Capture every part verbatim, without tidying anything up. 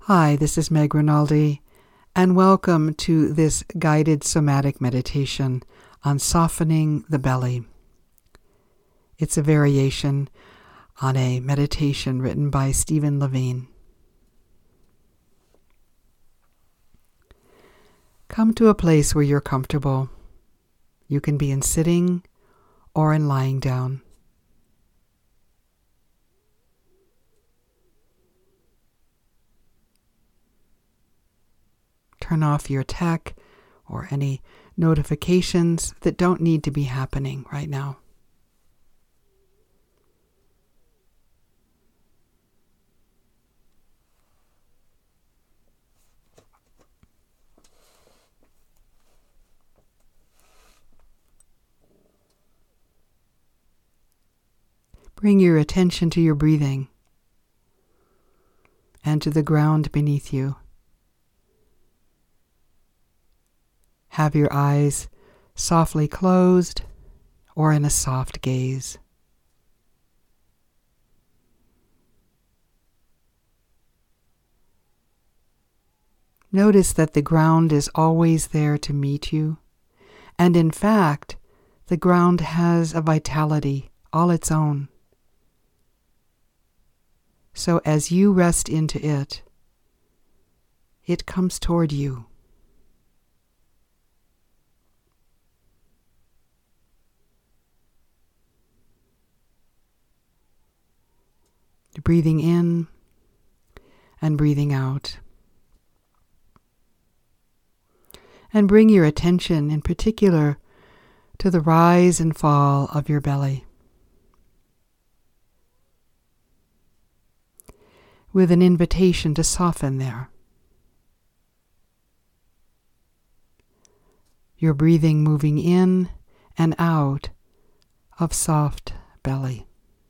Hi, this is Meg Rinaldi, and welcome to this guided somatic meditation on softening the belly. It's a variation on a meditation written by Stephen Levine. Come to a place where you're comfortable. You can be in sitting or in lying down. Turn off your tech or any notifications that don't need to be happening right now. Bring your attention to your breathing and to the ground beneath you. Have your eyes softly closed or in a soft gaze. Notice that the ground is always there to meet you, and in fact, the ground has a vitality all its own. So as you rest into it, it comes toward you. Breathing in and breathing out. And bring your attention in particular to the rise and fall of your belly, with an invitation to soften there. Your breathing moving in and out of soft belly.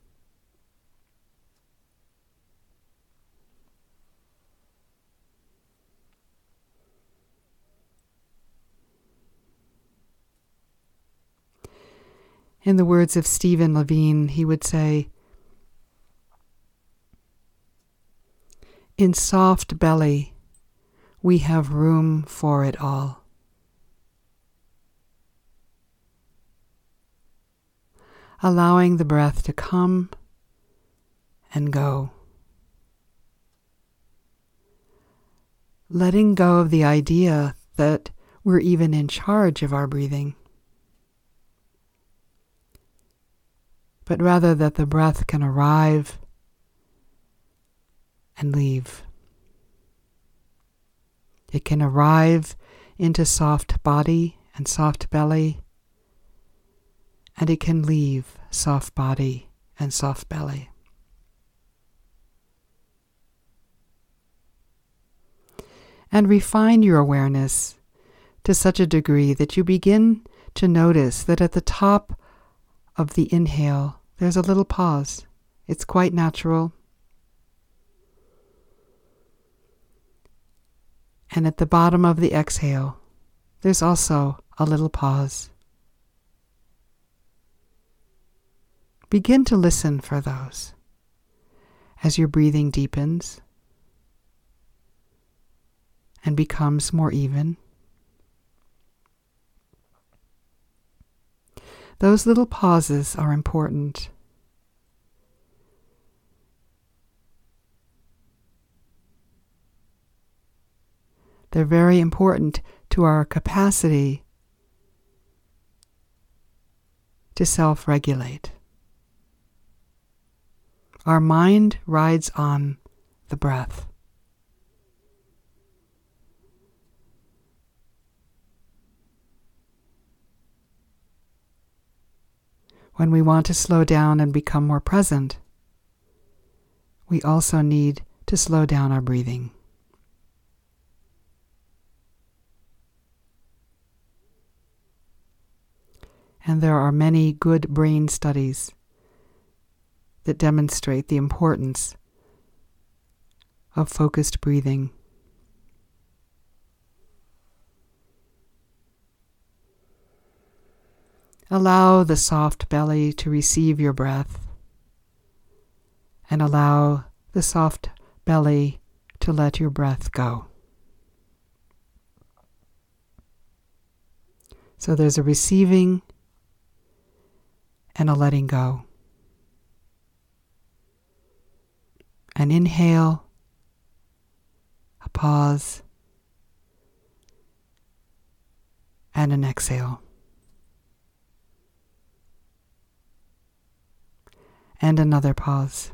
In the words of Stephen Levine, he would say, "In soft belly, we have room for it all." Allowing the breath to come and go. Letting go of the idea that we're even in charge of our breathing, but rather that the breath can arrive and leave. It can arrive into soft body and soft belly, and it can leave soft body and soft belly. And refine your awareness to such a degree that you begin to notice that at the top of the inhale, there's a little pause. It's quite natural. And at the bottom of the exhale, there's also a little pause. Begin to listen for those as your breathing deepens and becomes more even. Those little pauses are important. They're very important to our capacity to self-regulate. Our mind rides on the breath. When we want to slow down and become more present, we also need to slow down our breathing. And there are many good brain studies that demonstrate the importance of focused breathing. Allow the soft belly to receive your breath, and allow the soft belly to let your breath go. So there's a receiving and a letting go. An inhale, a pause, and an exhale. And another pause.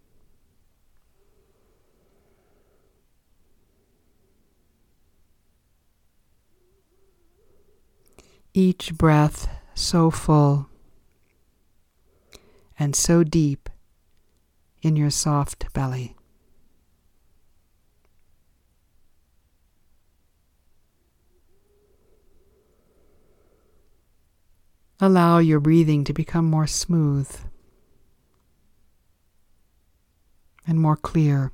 Each breath so full and so deep in your soft belly. Allow your breathing to become more smooth and more clear.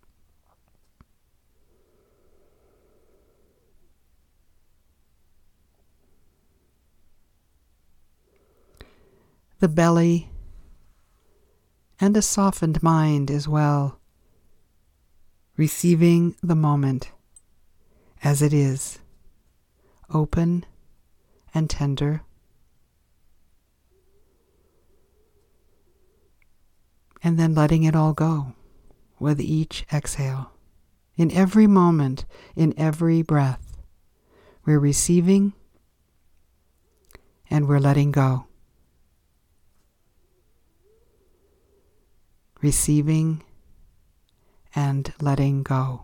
The belly and a softened mind as well, receiving the moment as it is, open and tender, and then letting it all go with each exhale. In every moment, in every breath, we're receiving and we're letting go. Receiving and letting go.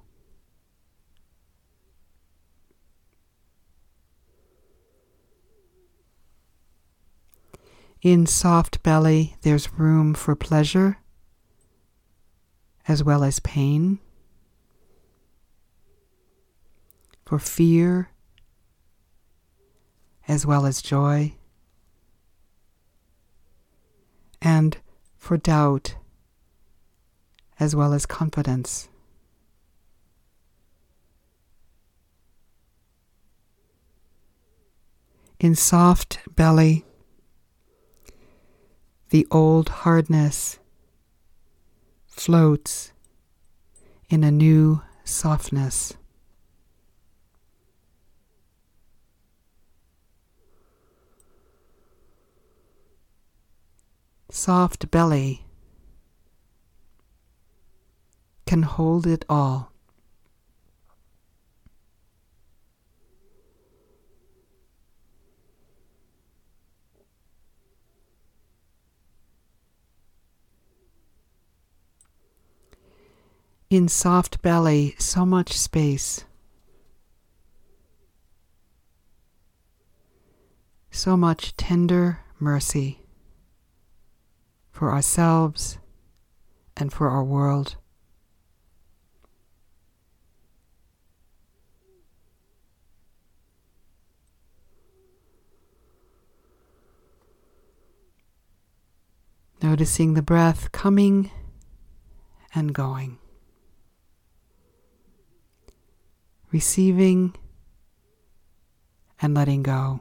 In soft belly, there's room for pleasure as well as pain, for fear as well as joy, and for doubt as well as confidence. In soft belly, the old hardness floats in a new softness. Soft belly can hold it all. In soft belly, so much space, so much tender mercy for ourselves and for our world. Noticing the breath coming and going. Receiving and letting go.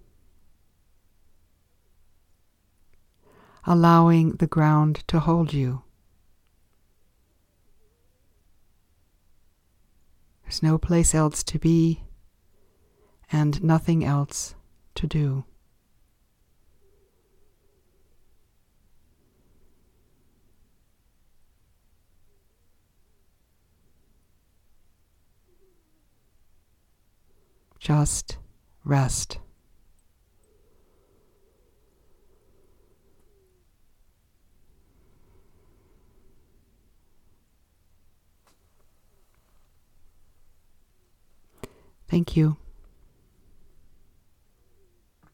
Allowing the ground to hold you. There's no place else to be and nothing else to do. Just rest. Thank you.